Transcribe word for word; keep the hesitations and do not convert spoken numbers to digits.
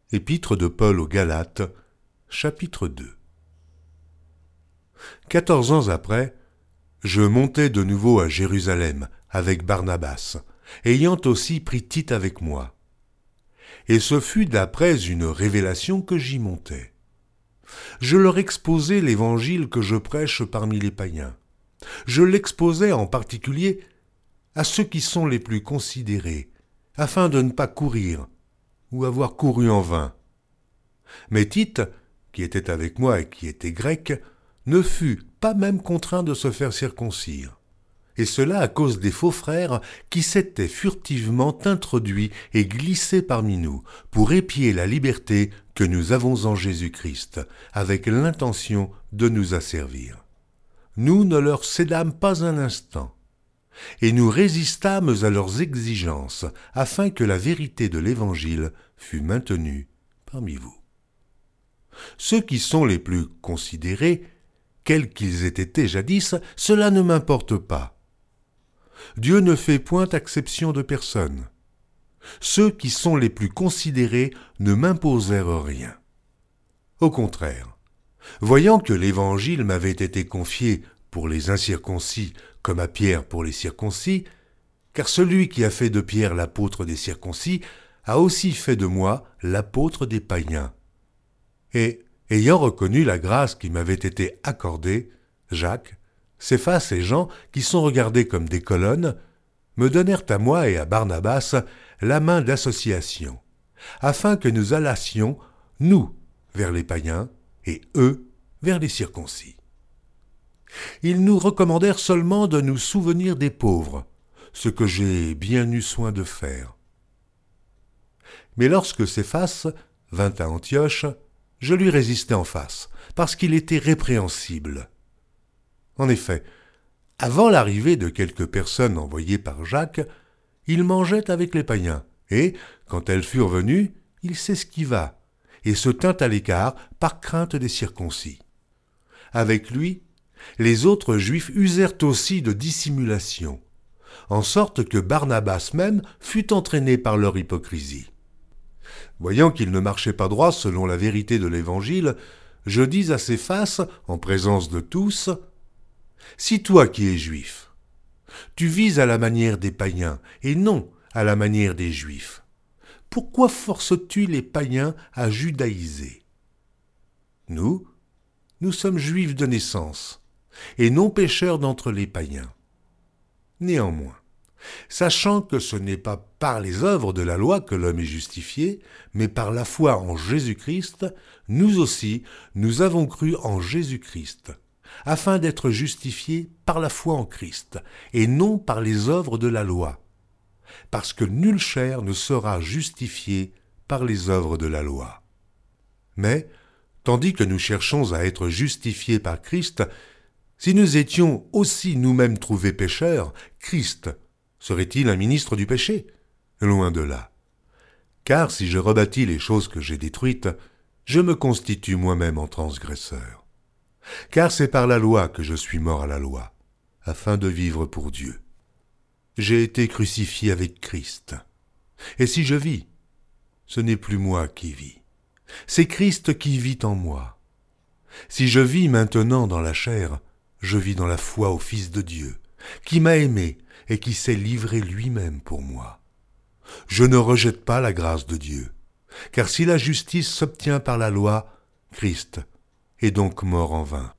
Épître de Paul aux Galates, chapitre deux. Quatorze ans après, je montai de nouveau à Jérusalem avec Barnabas, ayant aussi pris Tite avec moi. Et ce fut d'après une révélation que j'y montai. Je leur exposai l'évangile que je prêche parmi les païens. Je l'exposai en particulier à ceux qui sont les plus considérés, afin de ne pas courir ou avoir couru en vain. Mais Tite, qui était avec moi et qui était grec, ne fut pas même contraint de se faire circoncire. Et cela à cause des faux frères qui s'étaient furtivement introduits et glissés parmi nous pour épier la liberté que nous avons en Jésus-Christ, avec l'intention de nous asservir. Nous ne leur cédâmes pas un instant, et nous résistâmes à leurs exigences, afin que la vérité de l'Évangile fût maintenue parmi vous. Ceux qui sont les plus considérés, quels qu'ils aient été jadis, cela ne m'importe pas. Dieu ne fait point acception de personne. Ceux qui sont les plus considérés ne m'imposèrent rien. Au contraire, voyant que l'Évangile m'avait été confié pour les incirconcis comme à Pierre pour les circoncis, car celui qui a fait de Pierre l'apôtre des circoncis a aussi fait de moi l'apôtre des païens. Et, ayant reconnu la grâce qui m'avait été accordée, Jacques, Céphas et Jean, qui sont regardés comme des colonnes, me donnèrent à moi et à Barnabas la main d'association, afin que nous allassions, nous, vers les païens, et eux, vers les circoncis. Ils nous recommandèrent seulement de nous souvenir des pauvres, ce que j'ai bien eu soin de faire. Mais lorsque Céphas vint à Antioche, je lui résistai en face, parce qu'il était répréhensible. En effet, avant l'arrivée de quelques personnes envoyées par Jacques, il mangeait avec les païens, et, quand elles furent venues, il s'esquiva, et se tint à l'écart par crainte des circoncis. Avec lui, les autres Juifs usèrent aussi de dissimulation, en sorte que Barnabas même fut entraîné par leur hypocrisie. Voyant qu'il ne marchait pas droit selon la vérité de l'Évangile, je dis à Céphas, en présence de tous, « Si toi qui es juif, tu vises à la manière des païens et non à la manière des Juifs, pourquoi forces-tu les païens à judaïser? Nous, nous sommes juifs de naissance, et non pécheurs d'entre les païens. Néanmoins, sachant que ce n'est pas par les œuvres de la loi que l'homme est justifié, mais par la foi en Jésus-Christ, nous aussi, nous avons cru en Jésus-Christ, afin d'être justifiés par la foi en Christ, et non par les œuvres de la loi, parce que nulle chair ne sera justifiée par les œuvres de la loi. Mais, tandis que nous cherchons à être justifiés par Christ, si nous étions aussi nous-mêmes trouvés pécheurs, Christ serait-il un ministre du péché? Loin de là. Car si je rebâtis les choses que j'ai détruites, je me constitue moi-même en transgresseur. Car c'est par la loi que je suis mort à la loi, afin de vivre pour Dieu. J'ai été crucifié avec Christ. Et si je vis, ce n'est plus moi qui vis. C'est Christ qui vit en moi. Si je vis maintenant dans la chair, je vis dans la foi au Fils de Dieu, qui m'a aimé et qui s'est livré lui-même pour moi. Je ne rejette pas la grâce de Dieu, car si la justice s'obtient par la loi, Christ est donc mort en vain.